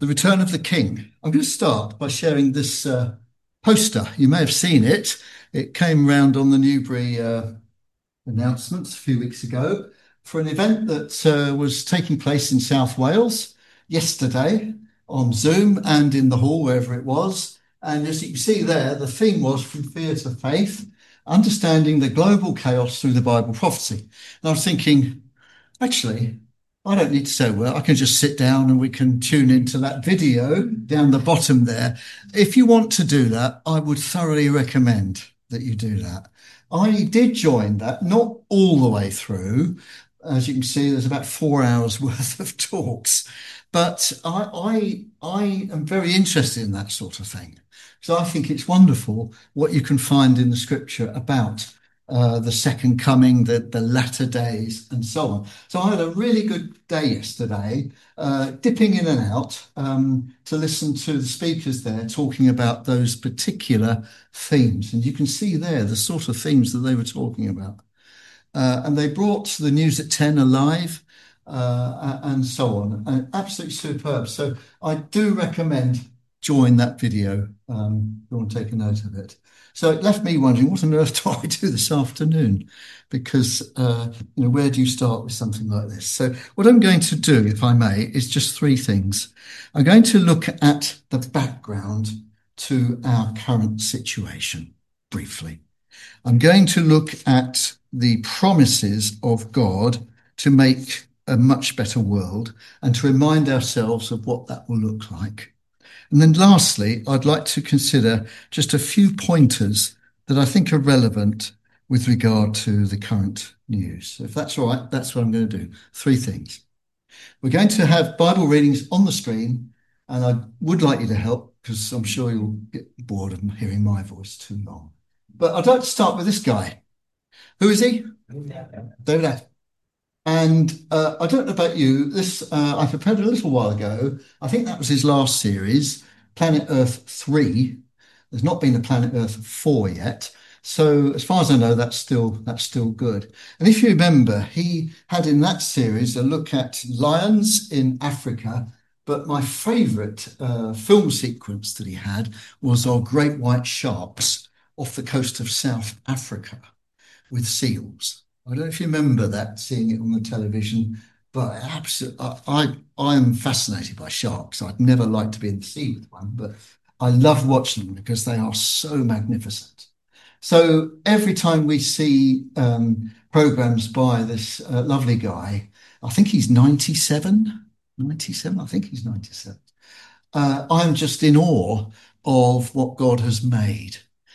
The Return of the King. I'm going to start by sharing this poster. You may have seen it. It came round on the Newbury announcements a few weeks ago for an event that was taking place in South Wales yesterday on Zoom and in the hall, wherever it was. And as you can see there, the theme was From Fear to Faith, Understanding the Global Chaos Through the Bible Prophecy. And I was thinking, actually, I don't need to say a word. I can just sit down and we can tune into that video down the bottom there. If you want to do that, I would thoroughly recommend that you do that. I did join that, not all the way through. As you can see, there's about 4 hours worth of talks, but I am very interested in that sort of thing. So I think it's wonderful what you can find in the scripture about the second coming, the latter days, and so on. So I had a really good day yesterday, dipping in and out to listen to the speakers there talking about those particular themes. And you can see there the sort of themes that they were talking about. And they brought the news at 10 alive and so on. And absolutely superb. So I do recommend join that video. You want to take a note of it. So it left me wondering, what on earth do I do this afternoon? Because, where do you start with something like this? So what I'm going to do, if I may, is just three things. I'm going to look at the background to our current situation briefly. I'm going to look at the promises of God to make a much better world and to remind ourselves of what that will look like. And then lastly, I'd like to consider just a few pointers that I think are relevant with regard to the current news. So if that's all right, that's what I'm going to do. Three things. We're going to have Bible readings on the screen, and I would like you to help because I'm sure you'll get bored of hearing my voice too long. But I'd like to start with this guy. Who is he? David Attenborough. And I don't know about you, this I prepared a little while ago. I think that was his last series, Planet Earth 3. There's not been a Planet Earth 4 yet. So as far as I know, that's still good. And if you remember, he had in that series a look at lions in Africa. But my favourite film sequence that he had was of great white sharks off the coast of South Africa with seals. I don't know if you remember that, seeing it on the television, but absolutely, I am fascinated by sharks. I'd never like to be in the sea with one, but I love watching them because they are so magnificent. So every time we see programs by this lovely guy, I think he's 97, I think he's 97. I'm just in awe of what God has made.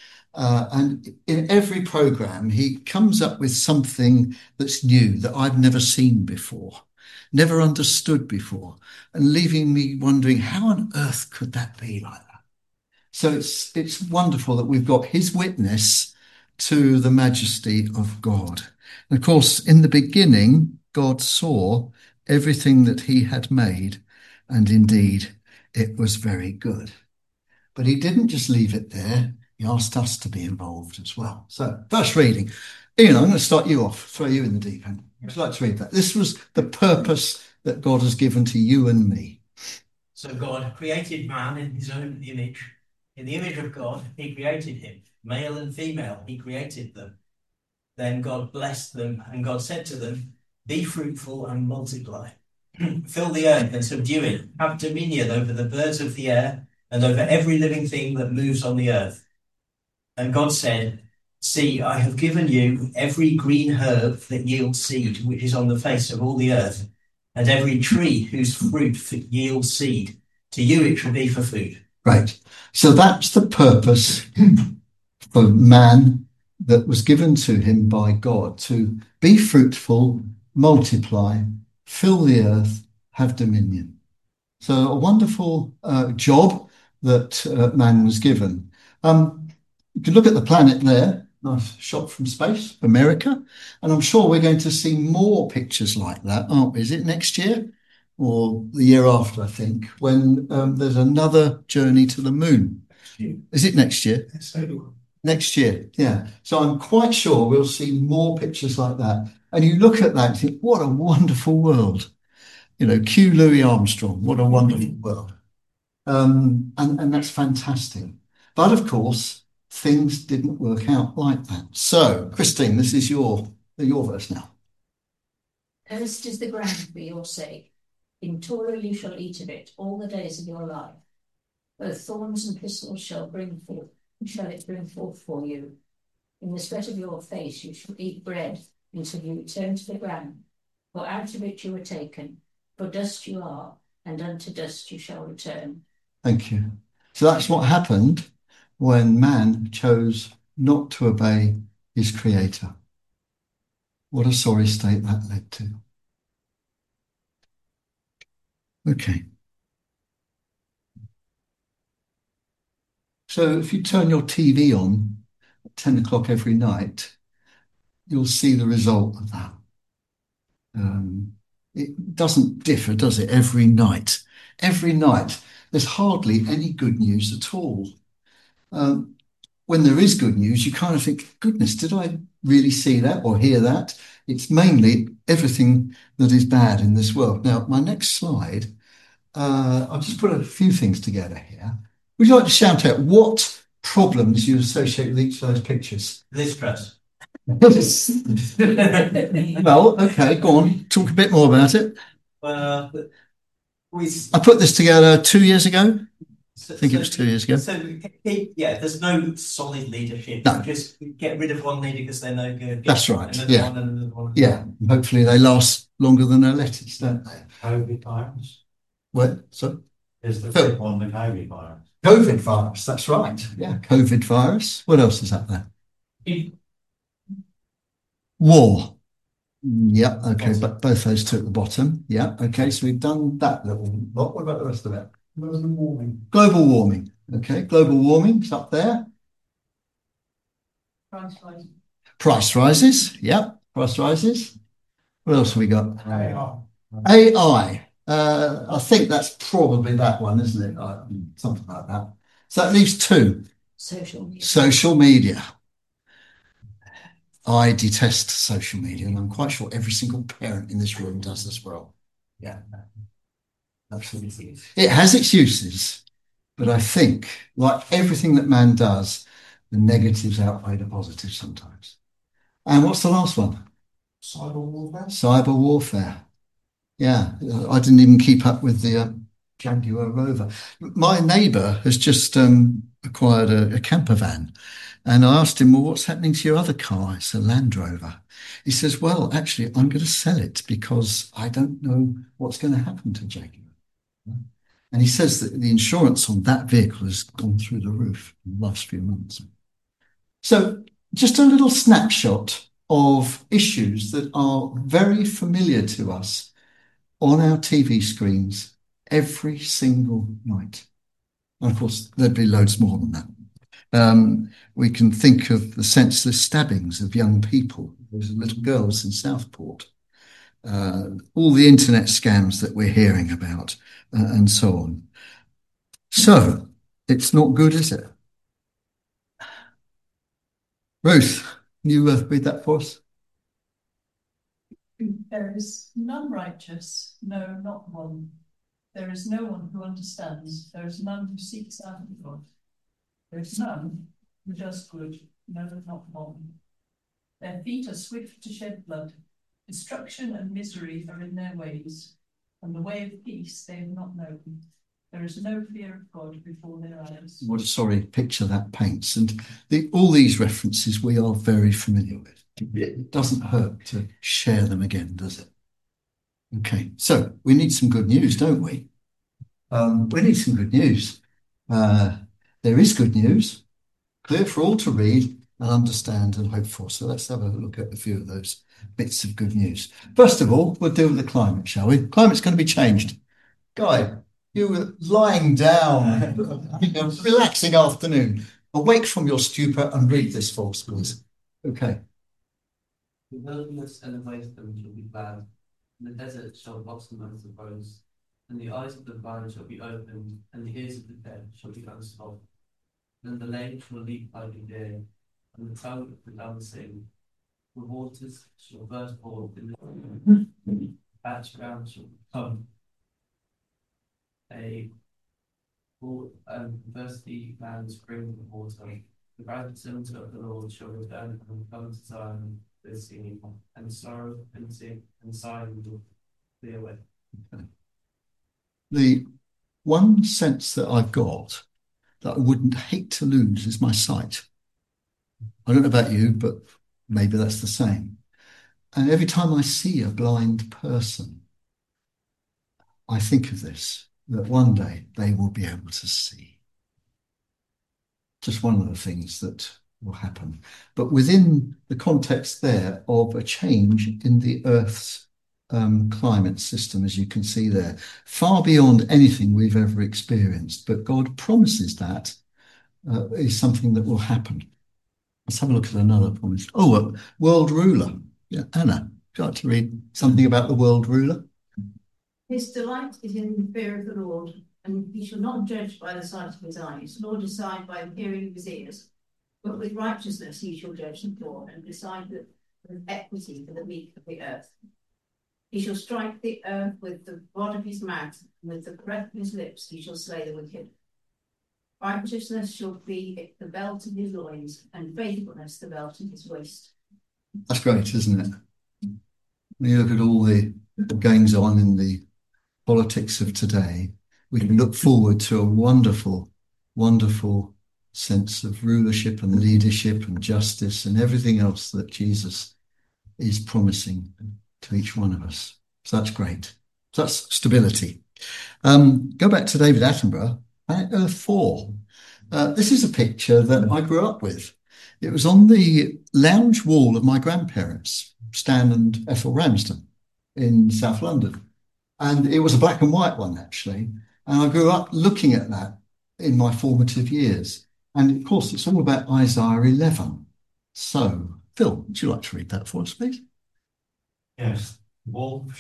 And in every program, he comes up with something that's new that I've never seen before, never understood before, and leaving me wondering, how on earth could that be like that? So it's wonderful that we've got his witness to the majesty of God. And of course, in the beginning, God saw everything that he had made, and indeed, it was very good. But he didn't just leave it there. He asked us to be involved as well. So, first reading. Ian, I'm going to start you off, throw you in the deep end. Would you like to read that? This was the purpose that God has given to you and me. So God created man in his own image. In the image of God, he created him. Male and female, he created them. Then God blessed them, and God said to them, "Be fruitful and multiply. Fill the earth and subdue it. Have dominion over the birds of the air and over every living thing that moves on the earth." And God said, "See, I have given you every green herb that yields seed, which is on the face of all the earth, and every tree whose fruit yields seed. To you it shall be for food." Right. So that's the purpose for man that was given to him by God, to be fruitful, multiply, fill the earth, have dominion. So a wonderful job that man was given. You can look at the planet there, nice shot from space, America, and I'm sure we're going to see more pictures like that, aren't we? Is it next year or the year after, I think, when there's another journey to the moon? Is it next year? Next year, yeah. So I'm quite sure we'll see more pictures like that. And you look at that and think, what a wonderful world. Cue Louis Armstrong, what a wonderful world. And that's fantastic. But of course, things didn't work out like that. So, Christine, this is your verse now. Cursed is the ground for your sake. In toil you shall eat of it all the days of your life. Both thorns and thistles shall it bring forth for you. In the sweat of your face you shall eat bread until you return to the ground. For out of it you were taken, for dust you are, and unto dust you shall return. Thank you. So that's what happened when man chose not to obey his creator. What a sorry state that led to. Okay. So if you turn your TV on at 10 o'clock every night, you'll see the result of that. It doesn't differ, does it? Every night. Every night, there's hardly any good news at all. When there is good news, you kind of think, goodness, did I really see that or hear that? It's mainly everything that is bad in this world. Now, my next slide, I've just put a few things together here. Would you like to shout out what problems you associate with each of those pictures? Liz Truss. Well, okay, go on. Talk a bit more about it. I put this together 2 years ago. I think it was 2 years ago. So, yeah, there's no solid leadership. No. Just get rid of one leader because they're no good. That's right. Another Yeah. one, another one. Yeah. Hopefully they last longer than their lettuce, don't they? COVID virus. What? So Is the big one the COVID virus? COVID virus. That's right. Yeah. COVID virus. What else is up there? War. Yeah. Okay. But both those two at the bottom. Yeah. Okay. So we've done that little lot. What about the rest of it? Global warming. Global warming. Okay. Global warming's up there. Price rising. Price rises. Yeah. Price rises. What else have we got? AI. AI. I think that's probably that one, isn't it? Something like that. So that leaves two. Social media. Social media. I detest social media, and I'm quite sure every single parent in this room does as well. Yeah, absolutely. It has its uses, but I think, like everything that man does, the negatives outweigh the positives sometimes. And what's the last one? Cyber warfare. Cyber warfare. Yeah, I didn't even keep up with the Jaguar Rover. My neighbour has just acquired a camper van, and I asked him, well, what's happening to your other car? It's a Land Rover. He says, well, actually, I'm going to sell it because I don't know what's going to happen to Jaguar. And he says that the insurance on that vehicle has gone through the roof in the last few months. So just a little snapshot of issues that are very familiar to us on our TV screens every single night. And of course, there'd be loads more than that. We can think of the senseless stabbings of young people, those little girls in Southport, all the internet scams that we're hearing about, and so on. So it's not good, is it? Ruth, can you read that for us? There is none righteous, no, not one. There is no one who understands. There is none who seeks after God. There is none who does good, no, not one. Their feet are swift to shed blood. Destruction and misery are in their ways, and the way of peace they have not known. There is no fear of God before their eyes. What a sorry picture that paints. And all these references we are very familiar with. It doesn't hurt to share them again, does it? Okay, so we need some good news, don't we? We need some good news. There is good news, clear for all to read and understand and hope for. So let's have a look at a few of those bits of good news. First of all, we'll deal with the climate, shall we? Climate's going to be changed. Guy, you were lying down, having a relaxing afternoon. Awake from your stupor and read this for us, please. Okay. The wilderness and the wasteland shall be glad, and the desert shall blossom and suppose, and the eyes of the blind shall be opened, and the ears of the dead shall be unstopped. Then the lame shall leap like a deer, and the tongue of the dumb sing. The waters shall burst forth in the patch ground shall become a Thirsty land spring of water. The ransomed of the Lord shall return and come to Zion with singing, and sorrow and sin and sighing will be away. The one sense that I've got that I wouldn't hate to lose is my sight. I don't know about you, but maybe that's the same. And every time I see a blind person, I think of this, that one day they will be able to see. Just one of the things that will happen. But within the context there of a change in the Earth's climate system, as you can see there, far beyond anything we've ever experienced. But God promises that is something that will happen. Let's have a look at another promise. Oh, a world ruler. Yeah, Anna, would you like to read something about the world ruler? His delight is in the fear of the Lord, and he shall not judge by the sight of his eyes, nor decide by the hearing of his ears. But with righteousness he shall judge the poor, and decide with equity for the meek of the earth. He shall strike the earth with the rod of his mouth, and with the breath of his lips he shall slay the wicked. Righteousness shall be the belt of his loins, and faithfulness the belt of his waist. That's great, isn't it? When you look at all the goings on in the politics of today, we can look forward to a wonderful, wonderful sense of rulership and leadership and justice and everything else that Jesus is promising to each one of us. So that's great. So that's stability. Go back to David Attenborough, Planet Earth 4. This is a picture that I grew up with. It was on the lounge wall of my grandparents, Stan and Ethel Ramsden, in South London. And it was a black and white one, actually. And I grew up looking at that in my formative years. And of course, it's all about Isaiah 11. So, Phil, would you like to read that for us, please? Yes, the wolf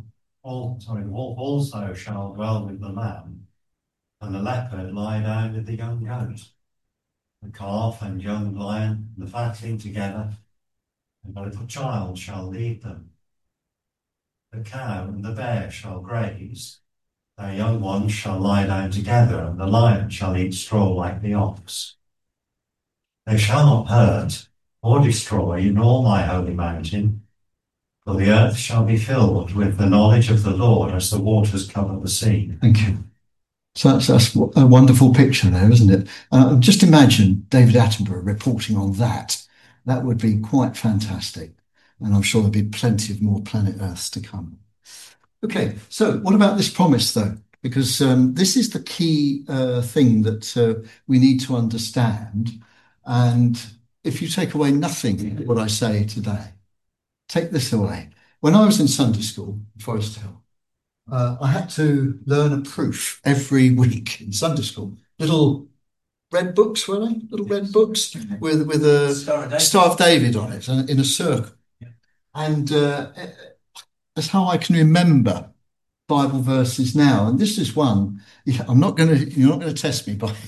also shall dwell with the lamb, and the leopard lie down with the young goat. The calf and young lion, and the fatling together, and the little child shall lead them. The cow and the bear shall graze, their young ones shall lie down together, and the lion shall eat straw like the ox. They shall not hurt or destroy in all my holy mountain, for the earth shall be filled with the knowledge of the Lord as the waters cover the sea. Thank you. So that's a wonderful picture there, isn't it? Just imagine David Attenborough reporting on that. That would be quite fantastic. And I'm sure there'll be plenty of more Planet Earths to come. Okay, so what about this promise, though? Because this is the key thing that we need to understand. And if you take away nothing what I say today, take this away. When I was in Sunday school in Forest Hill, I had to learn a proof every week in Sunday school. Little red books, were they? Little red books with a Star of David on it in a circle. Yeah. And that's how I can remember Bible verses now. And this is one. You're not going to test me, but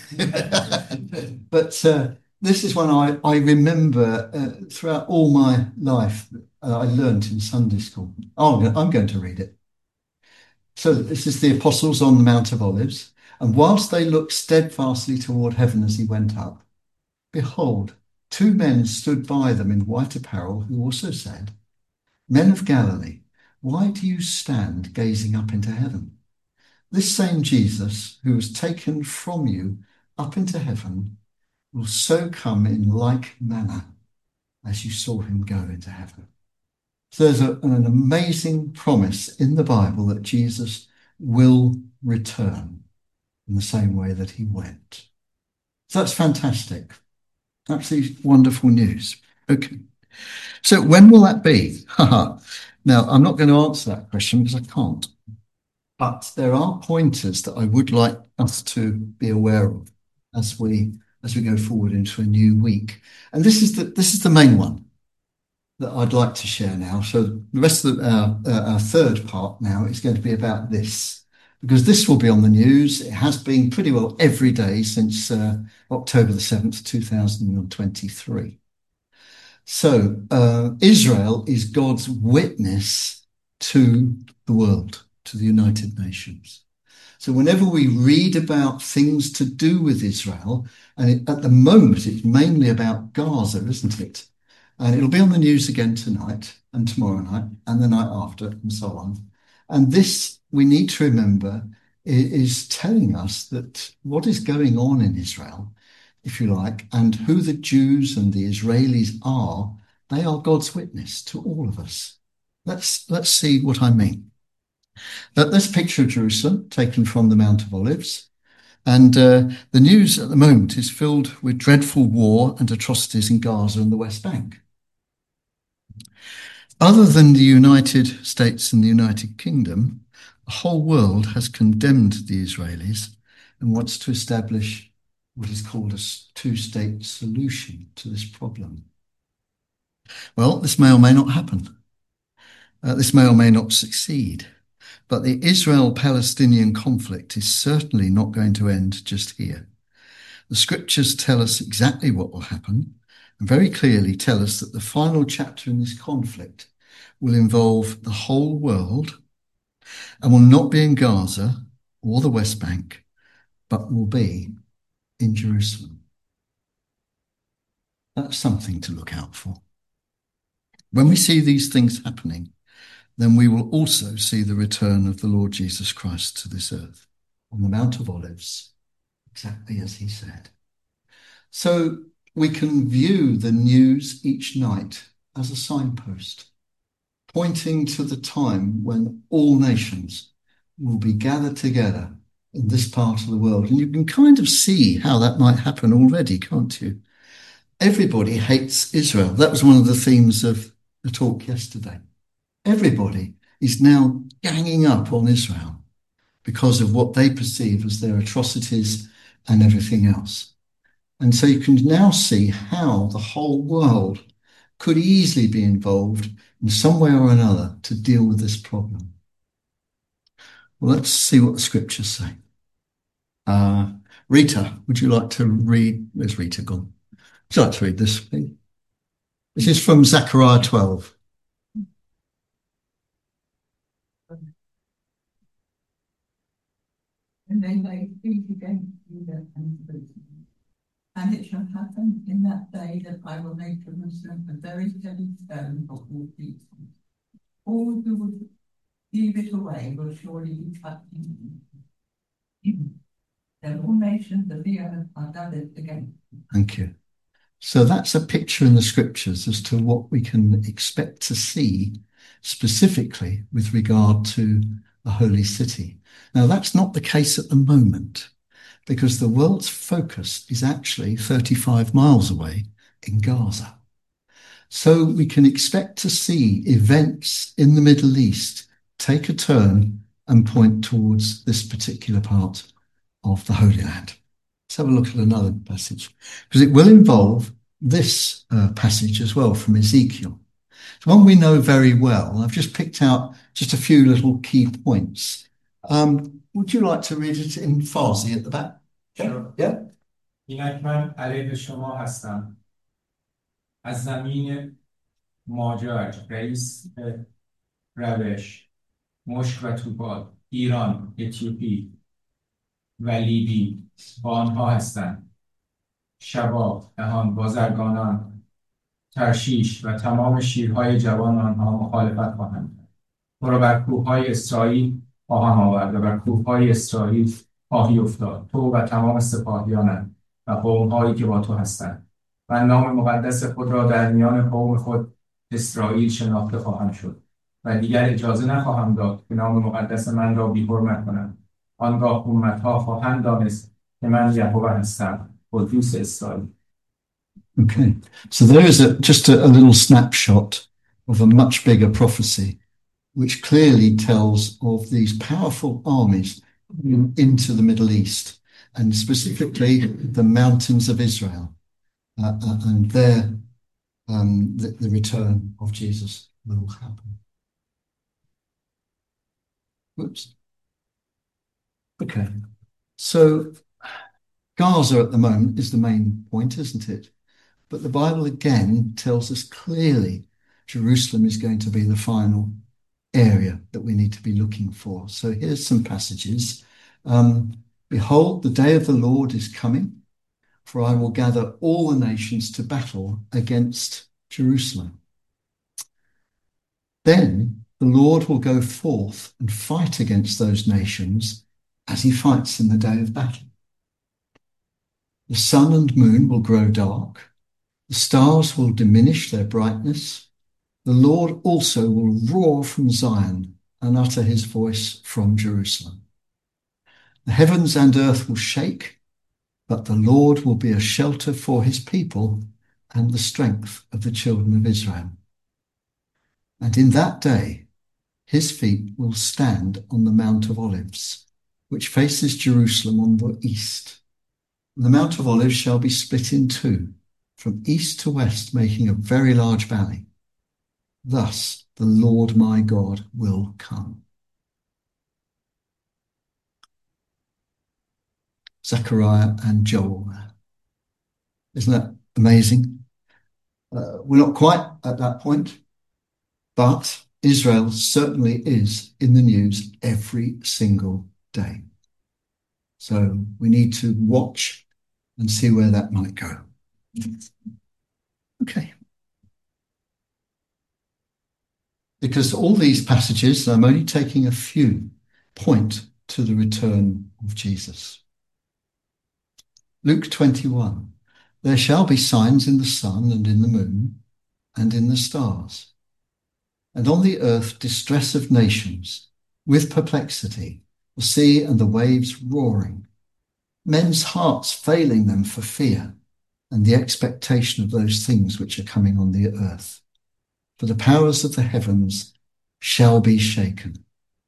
this is one I remember throughout all my life. I learned in Sunday school. I'm going to read it. So this is the apostles on the Mount of Olives. And whilst they looked steadfastly toward heaven as he went up, behold, two men stood by them in white apparel, who also said, Men of Galilee, why do you stand gazing up into heaven? This same Jesus, who was taken from you up into heaven, will so come in like manner as you saw him go into heaven. So there's an amazing promise in the Bible that Jesus will return in the same way that he went. So that's fantastic. Absolutely wonderful news. Okay. So when will that be? Now, I'm not going to answer that question because I can't. But there are pointers that I would like us to be aware of as we go forward into a new week. And this is the main one that I'd like to share now. So the rest of our third part now is going to be about this, because this will be on the news. It has been pretty well every day since October the 7th, 2023. So Israel is God's witness to the world, to the United Nations. So whenever we read about things to do with Israel, and at the moment it's mainly about Gaza, isn't it? And it'll be on the news again tonight and tomorrow night and the night after and so on. And this, we need to remember, is telling us that what is going on in Israel, if you like, and who the Jews and the Israelis are, they are God's witness to all of us. Let's see what I mean. This picture of Jerusalem, taken from the Mount of Olives, and the news at the moment is filled with dreadful war and atrocities in Gaza and the West Bank. Other than the United States and the United Kingdom, the whole world has condemned the Israelis and wants to establish what is called a two-state solution to this problem. Well, this may or may not happen. This may or may not succeed. But the Israel-Palestinian conflict is certainly not going to end just here. The scriptures tell us exactly what will happen and very clearly tell us that the final chapter in this conflict will involve the whole world and will not be in Gaza or the West Bank, but will be in Jerusalem. That's something to look out for. When we see these things happening, then we will also see the return of the Lord Jesus Christ to this earth on the Mount of Olives, exactly as he said. So we can view the news each night as a signpost, pointing to the time when all nations will be gathered together in this part of the world. And you can kind of see how that might happen already, can't you? Everybody hates Israel. That was one of the themes of the talk yesterday. Everybody is now ganging up on Israel because of what they perceive as their atrocities and everything else. And so you can now see how the whole world could easily be involved in some way or another to deal with this problem. Well, let's see what the scriptures say. Rita, would you like to read? Where's Rita gone? Would you like to read this, please? This is from Zechariah 12. And they lay siege against Judah and Jerusalem. And it shall happen in that day that I will make Jerusalem a very heavy stone for all people. All who would heave it away will surely be cut in. Then all nations of the earth are gathered against them. Thank you. So that's a picture in the scriptures as to what we can expect to see specifically with regard to the holy city. Now, that's not the case at the moment because the world's focus is actually 35 miles away in Gaza. So we can expect to see events in the Middle East take a turn and point towards this particular part of the Holy Land. Let's have a look at another passage because it will involve this passage as well from Ezekiel. It's one we know very well. I've just picked out just a few little key points. Would you like to read it in Farsi at the back? Sure. Yeah. اینک من علیه شما هستم از زمین ماجرج رئیس روش مشک و توبال ایران اتیوپی و لیبی با آنها هستند شباب نهان بازرگانان ترشیش و تمام شیرهای جوان آنها مخالفت خواهند کرد تو را بر کوههای اسرائیل خواهم آورد و بر کوههای اسرائیل خواهی افتاد تو و تمام سپاهیانت و قومهایی که با تو هستند و نام مقدس خود را در میان قوم خود اسرائیل شناخته خواهم شد و دیگر اجازه نخواهم داد که نام مقدس من را بی‌حرمت کنند آنگاه امتها خواهند دانست که من یهوه هستم قدوس اسرائیل. Okay, so there is just a little snapshot of a much bigger prophecy which clearly tells of these powerful armies into the Middle East and specifically the mountains of Israel and there the return of Jesus will happen. Whoops. Okay, so Gaza at the moment is the main point, isn't it? But the Bible again tells us clearly Jerusalem is going to be the final area that we need to be looking for. So here's some passages Behold, the day of the Lord is coming, for I will gather all the nations to battle against Jerusalem. Then the Lord will go forth and fight against those nations as he fights in the day of battle. The sun and moon will grow dark. The stars will diminish their brightness. The Lord also will roar from Zion and utter his voice from Jerusalem. The heavens and earth will shake, but the Lord will be a shelter for his people and the strength of the children of Israel. And in that day, his feet will stand on the Mount of Olives, which faces Jerusalem on the east. The Mount of Olives shall be split in two, from east to west, making a very large valley. Thus the Lord my God will come. Zechariah and Joel. Isn't that amazing? We're not quite at that point, but Israel certainly is in the news every single day. So we need to watch and see where that might go. Okay. Because all these passages, I'm only taking a few, point to the return of Jesus. Luke 21, there shall be signs in the sun and in the moon and in the stars, and on the earth distress of nations, with perplexity, the sea and the waves roaring, men's hearts failing them for fear and the expectation of those things which are coming on the earth. For the powers of the heavens shall be shaken.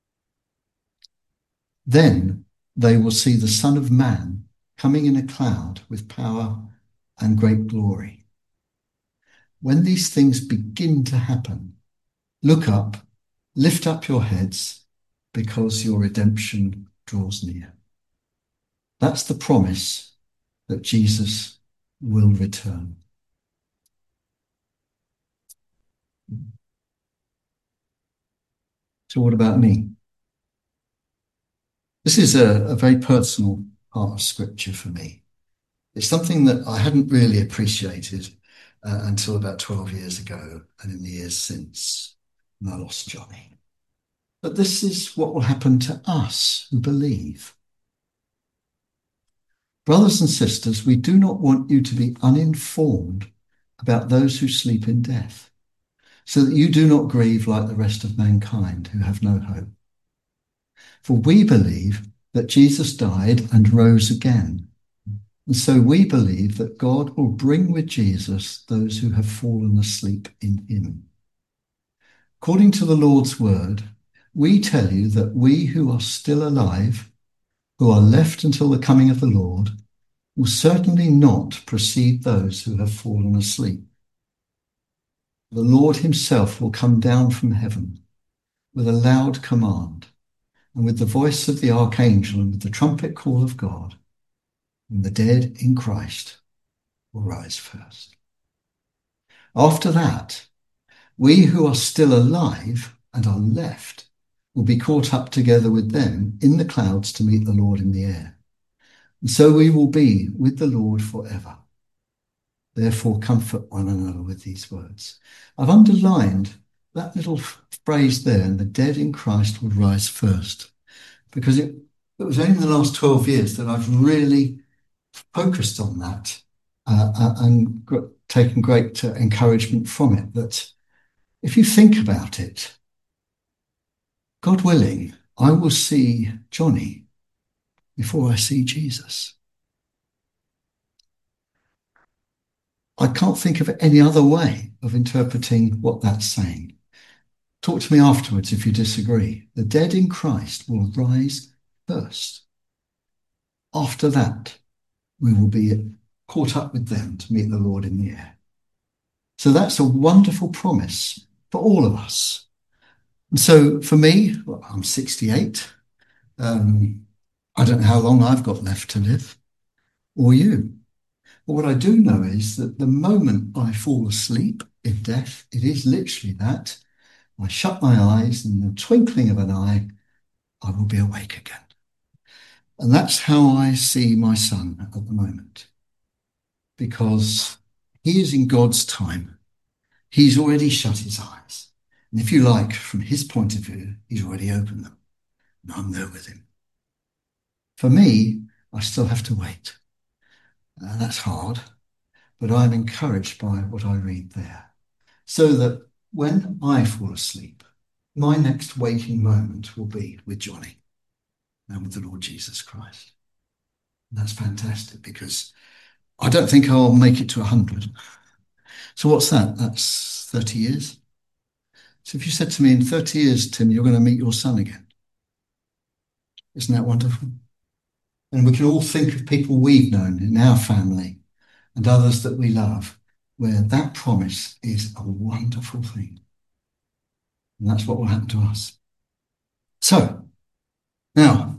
Then they will see the Son of Man coming in a cloud with power and great glory. When these things begin to happen, look up, lift up your heads, because your redemption draws near. That's the promise that Jesus will return. So what about me? This is a very personal part of Scripture for me. It's something that I hadn't really appreciated until about 12 years ago and in the years since, when I lost Johnny. But this is what will happen to us who believe. Brothers and sisters, we do not want you to be uninformed about those who sleep in death, so that you do not grieve like the rest of mankind who have no hope. For we believe that Jesus died and rose again. And so we believe that God will bring with Jesus those who have fallen asleep in him. According to the Lord's word, we tell you that we who are still alive, who are left until the coming of the Lord, will certainly not precede those who have fallen asleep. The Lord himself will come down from heaven with a loud command, and with the voice of the archangel and with the trumpet call of God, and the dead in Christ will rise first. After that, we who are still alive and are left will be caught up together with them in the clouds to meet the Lord in the air. And so we will be with the Lord forever. Therefore, comfort one another with these words. I've underlined that little phrase there, and the dead in Christ will rise first, because it was only in the last 12 years that I've really focused on that and taken great encouragement from it, that if you think about it, God willing, I will see Johnny before I see Jesus. I can't think of any other way of interpreting what that's saying. Talk to me afterwards if you disagree. The dead in Christ will rise first. After that, we will be caught up with them to meet the Lord in the air. So that's a wonderful promise for all of us. And so for me, well, I'm 68. I don't know how long I've got left to live, or you. But what I do know is that the moment I fall asleep in death, it is literally that. I shut my eyes, and in the twinkling of an eye, I will be awake again. And that's how I see my son at the moment, because he is in God's time. He's already shut his eyes. And if you like, from his point of view, he's already opened them. And I'm there with him. For me, I still have to wait. That's hard, but I'm encouraged by what I read there. So that when I fall asleep, my next waking moment will be with Johnny and with the Lord Jesus Christ. And that's fantastic, because I don't think I'll make it to 100. So what's that? That's 30 years. So if you said to me in 30 years, Tim, you're going to meet your son again, isn't that wonderful? And we can all think of people we've known in our family and others that we love, where that promise is a wonderful thing. And that's what will happen to us. So, now,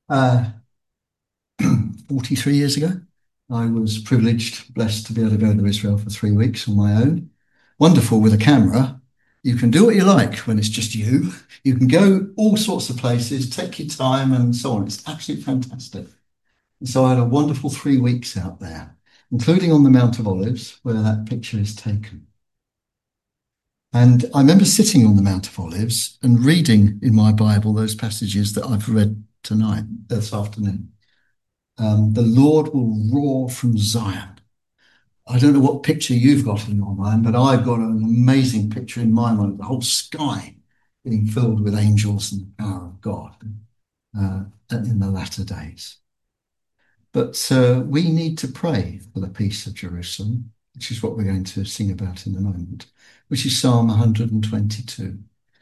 43 years ago, I was privileged, blessed to be able to go to Israel for 3 weeks on my own. Wonderful with a camera. You can do what you like when it's just you. You can go all sorts of places, take your time and so on. It's absolutely fantastic. And so I had a wonderful 3 weeks out there, including on the Mount of Olives, where that picture is taken. And I remember sitting on the Mount of Olives and reading in my Bible those passages that I've read tonight, this afternoon. The Lord will roar from Zion. I don't know what picture you've got in your mind, but I've got an amazing picture in my mind, the whole sky being filled with angels and the power of God in the latter days. But we need to pray for the peace of Jerusalem, which is what we're going to sing about in a moment, which is Psalm 122.